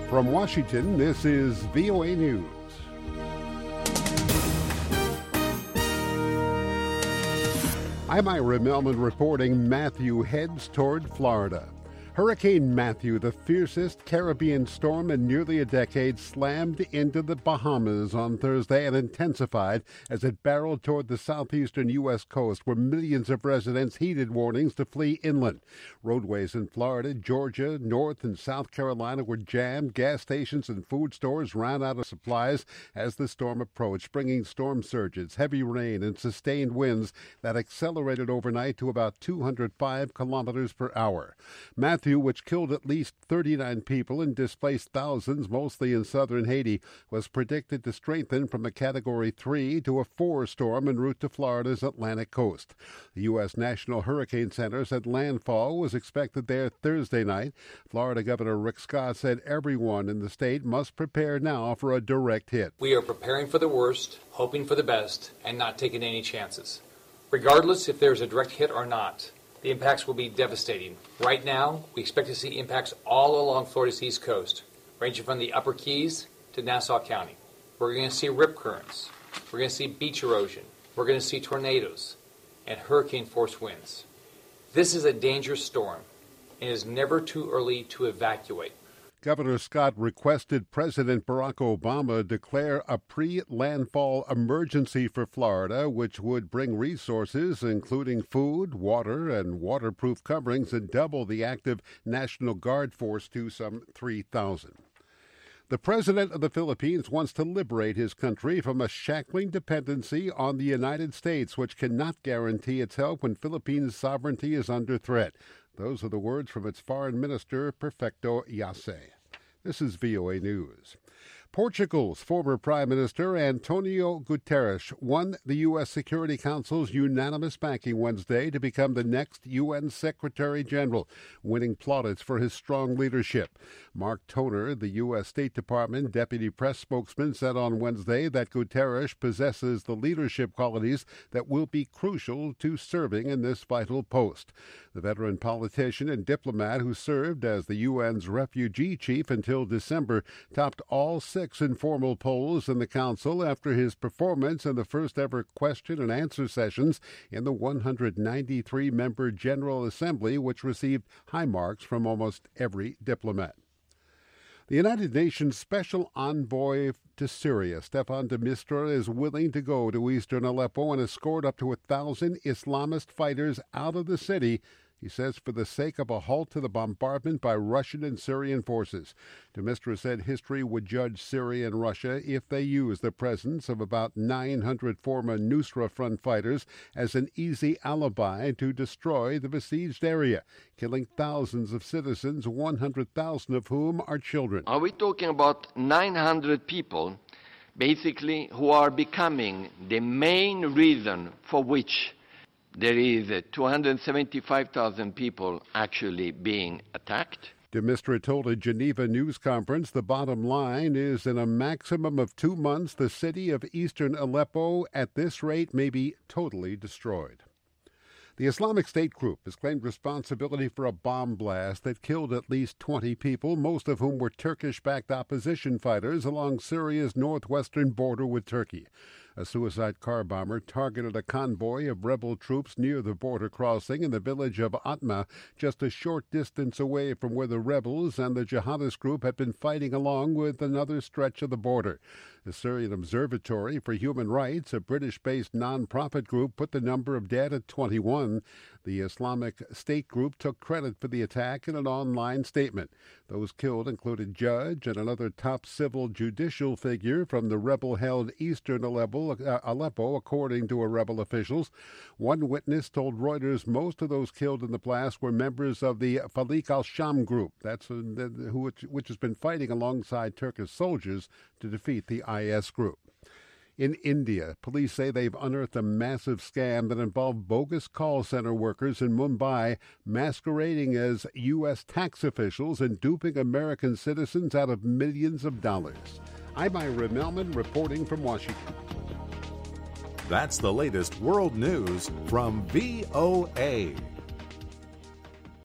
From Washington, this is VOA News. I'm Ira Melman reporting Matthew heads toward Florida. Hurricane Matthew, the fiercest Caribbean storm in nearly a decade, slammed into the Bahamas on Thursday and intensified as it barreled toward the southeastern U.S. coast, where millions of residents heeded warnings to flee inland. Roadways in Florida, Georgia, North and South Carolina were jammed. Gas stations and food stores ran out of supplies as the storm approached, bringing storm surges, heavy rain, and sustained winds that accelerated overnight to about 205 kilometers per hour. Matthew, which killed at least 39 people and displaced thousands, mostly in southern Haiti, was predicted to strengthen from a Category 3 to a 4 storm en route to Florida's Atlantic coast. The U.S. National Hurricane Center said landfall was expected there Thursday night. Florida Governor Rick Scott said everyone in the state must prepare now for a direct hit. We are preparing for the worst, hoping for the best, and not taking any chances. Regardless if there's a direct hit or not, the impacts will be devastating. Right now, we expect to see impacts all along Florida's east coast, ranging from the Upper Keys to Nassau County. We're going to see rip currents. We're going to see beach erosion. We're going to see tornadoes and hurricane-force winds. This is a dangerous storm, and it is never too early to evacuate. Governor Scott requested President Barack Obama declare a pre-landfall emergency for Florida, which would bring resources, including food, water, and waterproof coverings, and double the active National Guard force to some 3,000. The president of the Philippines wants to liberate his country from a shackling dependency on the United States, which cannot guarantee its help when Philippines' sovereignty is under threat. Those are the words from its foreign minister, Perfecto Yase. This is VOA News. Portugal's former Prime Minister Antonio Guterres won the U.S. Security Council's unanimous backing Wednesday to become the next UN Secretary General, winning plaudits for his strong leadership. Mark Toner, the U.S. State Department deputy press spokesman, said on Wednesday that Guterres possesses the leadership qualities that will be crucial to serving in this vital post. The veteran politician and diplomat who served as the UN's refugee chief until December topped all 6 informal polls in the council after his performance in the first-ever question and answer sessions in the 193-member General Assembly, which received high marks from almost every diplomat. The United Nations Special Envoy to Syria, Staffan de Mistura, is willing to go to eastern Aleppo and escort up to 1,000 Islamist fighters out of the city, he says, for the sake of a halt to the bombardment by Russian and Syrian forces. De Mistura said history would judge Syria and Russia if they use the presence of about 900 former Nusra Front fighters as an easy alibi to destroy the besieged area, killing thousands of citizens, 100,000 of whom are children. Are we talking about 900 people, basically, who are becoming the main reason for which there is 275,000 people actually being attacked? De Mistura told a Geneva news conference the bottom line is in a maximum of 2 months, the city of eastern Aleppo at this rate may be totally destroyed. The Islamic State group has claimed responsibility for a bomb blast that killed at least 20 people, most of whom were Turkish-backed opposition fighters along Syria's northwestern border with Turkey. A suicide car bomber targeted a convoy of rebel troops near the border crossing in the village of Atma, just a short distance away from where the rebels and the jihadist group had been fighting along with another stretch of the border. The Syrian Observatory for Human Rights, a British-based non-profit group, put the number of dead at 21. The Islamic State group took credit for the attack in an online statement. Those killed included judge and another top civil judicial figure from the rebel-held eastern Aleppo, according to rebel officials. One witness told Reuters most of those killed in the blast were members of the Falik al-Sham group, which has been fighting alongside Turkish soldiers to defeat the IS group. In India, police say they've unearthed a massive scam that involved bogus call center workers in Mumbai masquerading as U.S. tax officials and duping American citizens out of millions of dollars. I'm Ira Melman reporting from Washington. That's the latest world news from VOA.